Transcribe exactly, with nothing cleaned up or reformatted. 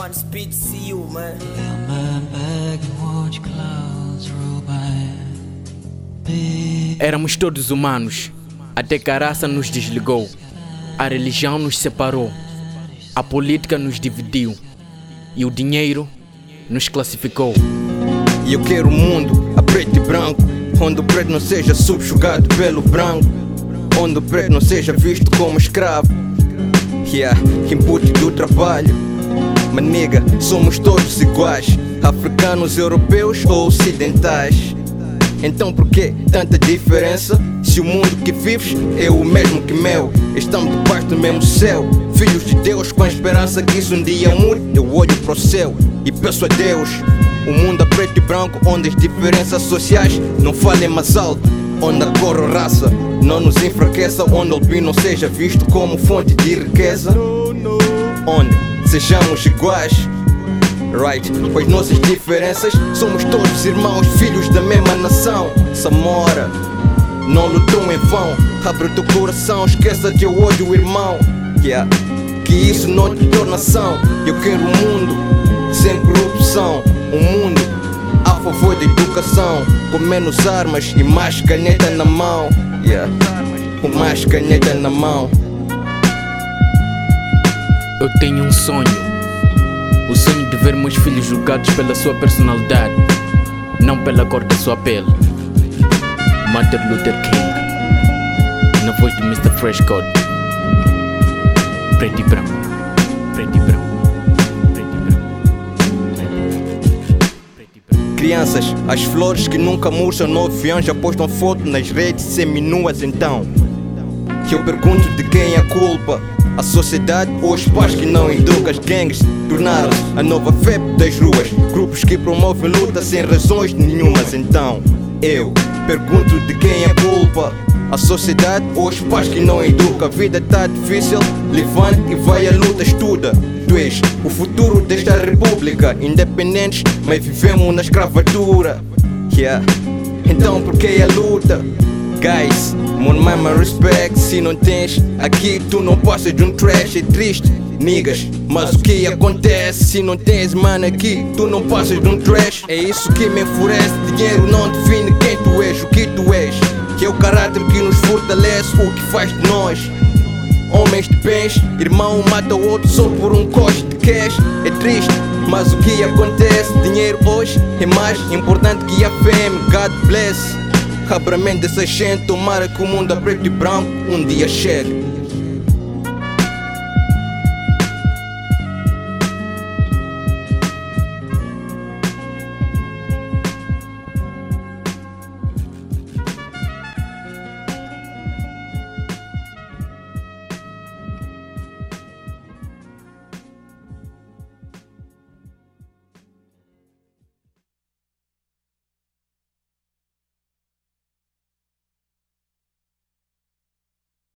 Van Speed, see you, man. Éramos todos humanos, até que a raça nos desligou. A religião nos separou, a política nos dividiu e o dinheiro nos classificou. E eu quero um mundo a preto e branco, onde o preto não seja subjugado pelo branco, onde o preto não seja visto como escravo, yeah, input do trabalho. Mas nega, somos todos iguais, africanos, europeus ou ocidentais. Então por que tanta diferença? Se o mundo que vives é o mesmo que meu, estamos debaixo do mesmo céu, filhos de Deus com a esperança que isso um dia mude. Eu olho para o céu e peço a Deus um mundo a preto e branco, onde as diferenças sociais não falem mais alto, onde a cor ou raça não nos enfraqueça, onde o albino seja visto como fonte de riqueza, onde sejamos iguais, right? Com as nossas diferenças somos todos irmãos, filhos da mesma nação. Samora não lutou em vão, abre o teu coração, esqueça teu ódio, irmão, yeah. Que isso não te torna ação. Eu quero um mundo sem corrupção, um mundo a favor da educação, com menos armas e mais caneta na mão, yeah. Com mais caneta na mão. Eu tenho um sonho, o sonho de ver meus filhos julgados pela sua personalidade, não pela cor da sua pele. Martin Luther King, na voz de mister Fresh Code. Preto e branco, preto e branco, preto e branco, preto e branco. Crianças, as flores que nunca murcham no avião já postam foto nas redes seminuas. Então que eu pergunto de quem é a culpa, a sociedade ou os pais que não educam? As gangues tornaram-se a nova febre das ruas, grupos que promovem luta sem razões nenhumas. Então eu pergunto de quem é a culpa, a sociedade ou os pais que não educam? A vida tá difícil, levante e vai à luta, estuda. Tu és o futuro desta república, independentes, mas vivemos na escravatura, yeah. Então por que a luta? Guys, mon mama respect, se não tens aqui tu não passas de um trash, é triste, niggas. Mas o que acontece se não tens mano aqui, tu não passas de um trash. É isso que me enfurece, dinheiro não define quem tu és, o que tu és, que é o caráter que nos fortalece, o que faz de nós homens de bens. Irmão mata o outro só por um coche de cash, é triste, mas o que acontece? Dinheiro hoje é mais importante que a fame. God bless, abra a mente dessa gente, tomara que o mundo a preto e branco um dia chegue.